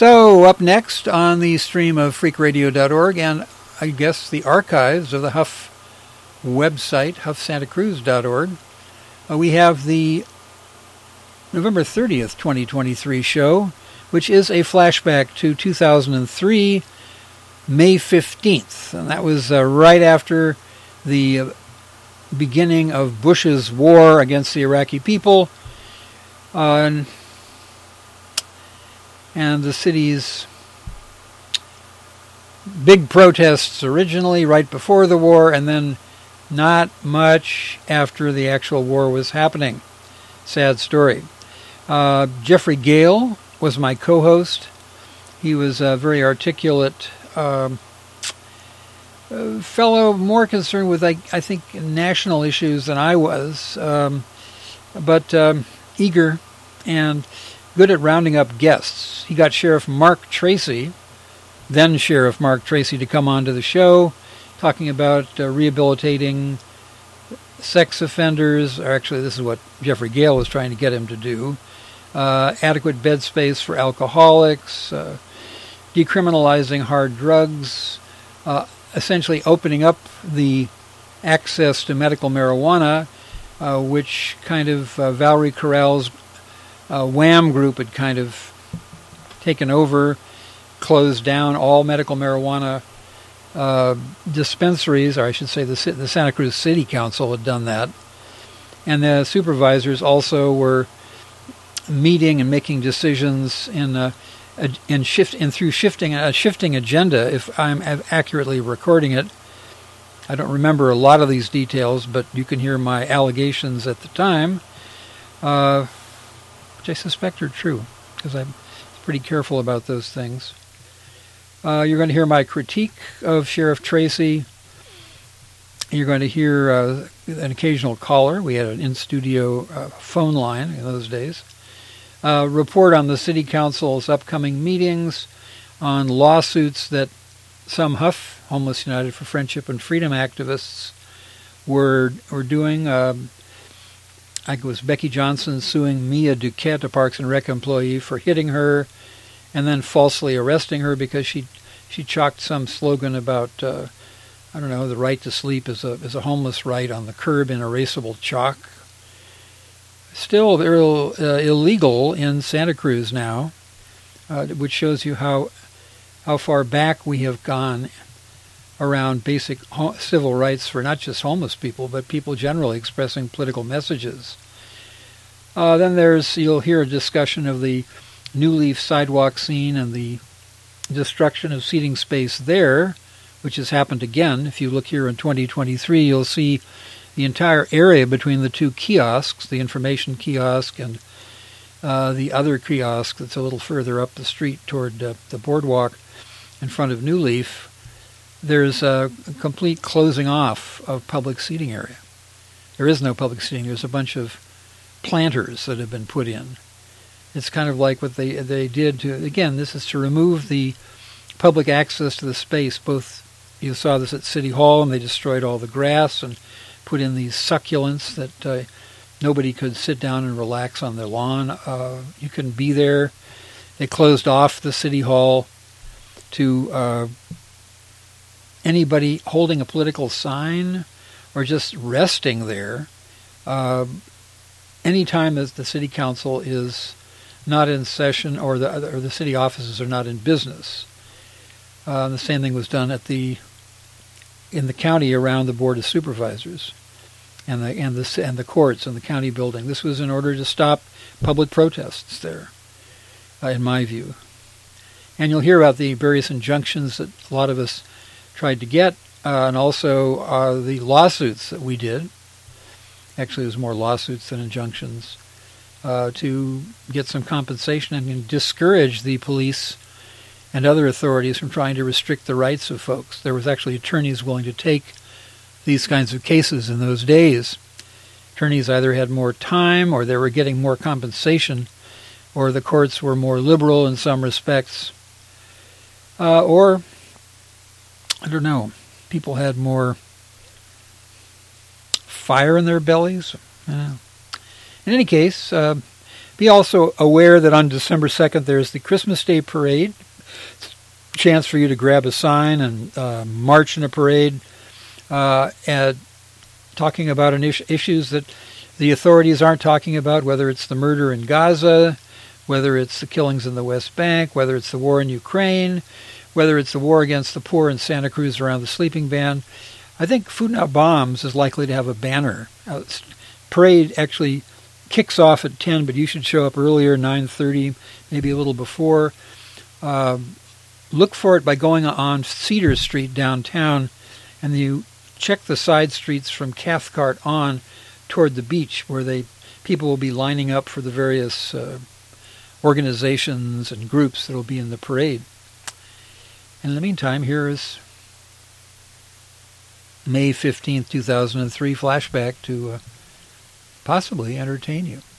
So, up next on the stream of freakradio.org and I guess the archives of the Huff website, huffsantacruz.org, we have the November 30th, 2023 show, which is a flashback to 2003, May 15th. And that was right after the beginning of Bush's war against the Iraqi people. And the city's big protests originally right before the war, and then not much after the actual war was happening. Sad story. Jeffrey Gale was my co-host. He was a very articulate fellow, more concerned with, I think, national issues than I was, but eager and good at rounding up guests. He got Sheriff Mark Tracy, then Sheriff Mark Tracy, to come on to the show, talking about rehabilitating sex offenders. Or actually, this is what Jeffrey Gale was trying to get him to do. Adequate bed space for alcoholics, decriminalizing hard drugs, essentially opening up the access to medical marijuana, which kind of Valerie Corral's Wham group had kind of taken over, closed down all medical marijuana dispensaries, or I should say the Santa Cruz City Council had done that. And the supervisors also were meeting and making decisions through shifting agenda, if I'm accurately recording it. I don't remember a lot of these details, but you can hear my allegations at the time, which I suspect are true, because I'm pretty careful about those things. You're going to hear my critique of Sheriff Tracy. You're going to hear an occasional caller. We had an in-studio phone line in those days. Report on the City Council's upcoming meetings, on lawsuits that some Huff, Homeless United for Friendship and Freedom activists, were doing. I think it was Becky Johnson suing Mia Duquette, a Parks and Rec employee, for hitting her and then falsely arresting her because she chalked some slogan about, the right to sleep is a homeless right on the curb in erasable chalk. Still illegal in Santa Cruz now, which shows you how far back we have gone around basic civil rights for not just homeless people, but people generally expressing political messages. Then you'll hear a discussion of the New Leaf sidewalk scene and the destruction of seating space there, which has happened again. If you look here in 2023, you'll see the entire area between the two kiosks, the information kiosk and the other kiosk that's a little further up the street toward the boardwalk in front of New Leaf. There's a complete closing off of public seating area. There is no public seating. There's a bunch of planters that have been put in. It's kind of like what they did to, again, this is to remove the public access to the space. Both, you saw this at City Hall, and they destroyed all the grass and put in these succulents that nobody could sit down and relax on their lawn. You couldn't be there. They closed off the City Hall to anybody holding a political sign or just resting there. Anytime as the City Council is not in session or the city offices are not in business. The same thing was done in the county around the Board of Supervisors and the courts and the county building. This was in order to stop public protests there, in my view. And you'll hear about the various injunctions that a lot of us tried to get, and also the lawsuits that we did. Actually, it was more lawsuits than injunctions, to get some compensation and discourage the police and other authorities from trying to restrict the rights of folks. There was actually attorneys willing to take these kinds of cases in those days. Attorneys either had more time or they were getting more compensation, or the courts were more liberal in some respects. Or, I don't know, people had more fire in their bellies. In any case, Be also aware that on December 2nd there's the Christmas Day Parade. It's a chance for you to grab a sign and march in a parade, and talking about issues that the authorities aren't talking about, whether it's the murder in Gaza, whether it's the killings in the West Bank, whether it's the war in Ukraine, whether it's the war against the poor in Santa Cruz around the sleeping ban. I think Food Not Bombs is likely to have a banner. Parade actually kicks off at 10, but you should show up earlier, 9:30, maybe a little before. Look for it by going on Cedar Street downtown, and you check the side streets from Cathcart on toward the beach, where people will be lining up for the various organizations and groups that will be in the parade. And in the meantime, here is May 15th, 2003 flashback to possibly entertain you.